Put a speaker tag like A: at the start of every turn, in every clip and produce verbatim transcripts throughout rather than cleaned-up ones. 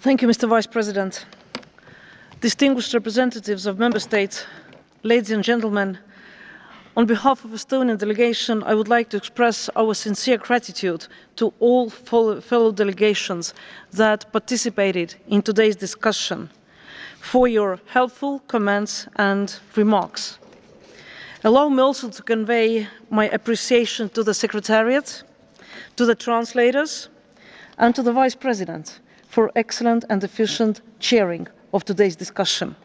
A: Thank you, Mister Vice President. Distinguished representatives of Member States, ladies and gentlemen, on behalf of the Estonian delegation, I would like to express our sincere gratitude to all fellow delegations that participated in today's discussion for your helpful comments and remarks. Allow me also to convey my appreciation to the Secretariat, to the translators, and to the Vice President for excellent and efficient chairing of today's discussion.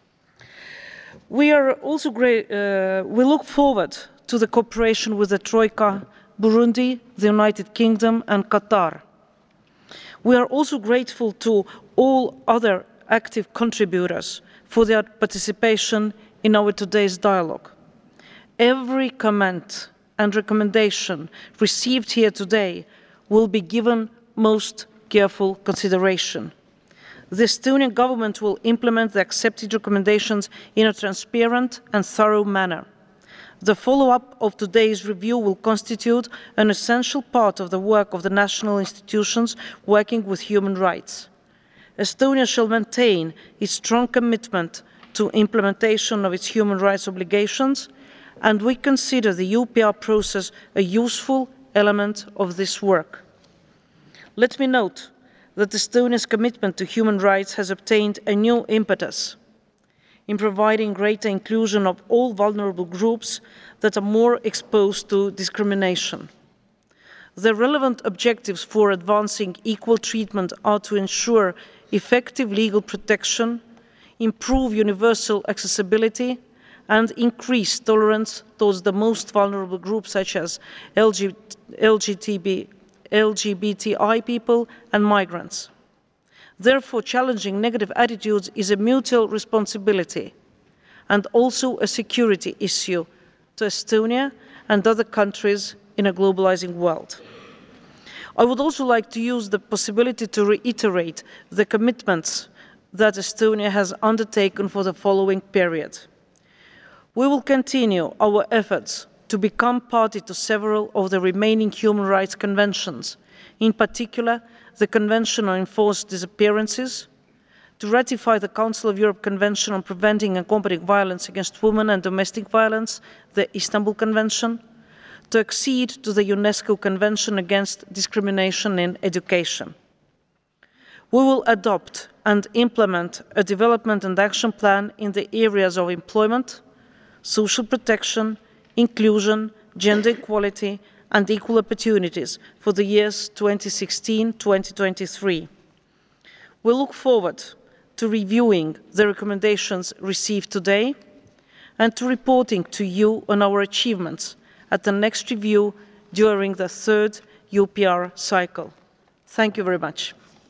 A: We are also great, uh, we look forward to the cooperation with the Troika, Burundi, the United Kingdom and Qatar. We are also grateful to all other active contributors for their participation in our today's dialogue. Every comment and recommendation received here today will be given most careful consideration. The Estonian government will implement the accepted recommendations in a transparent and thorough manner. The follow-up of today's review will constitute an essential part of the work of the national institutions working with human rights. Estonia shall maintain its strong commitment to implementation of its human rights obligations, and we consider the U P R process a useful element of this work. Let me note that Estonia's commitment to human rights has obtained a new impetus in providing greater inclusion of all vulnerable groups that are more exposed to discrimination. The relevant objectives for advancing equal treatment are to ensure effective legal protection, improve universal accessibility, and increase tolerance towards the most vulnerable groups such as L G B T I people and migrants. Therefore, challenging negative attitudes is a mutual responsibility and also a security issue to Estonia and other countries in a globalizing world. I would also like to use the possibility to reiterate the commitments that Estonia has undertaken for the following period. We will continue our efforts to become party to several of the remaining human rights conventions, in particular the Convention on Enforced Disappearances, to ratify the Council of Europe Convention on Preventing and Combating Violence Against Women and Domestic Violence, the Istanbul Convention, to accede to the UNESCO Convention Against Discrimination in Education. We will adopt and implement a development and action plan in the areas of employment, social protection, inclusion, gender equality and equal opportunities for the years twenty sixteen to twenty twenty-three. We look forward to reviewing the recommendations received today and to reporting to you on our achievements at the next review during the third U P R cycle. Thank you very much.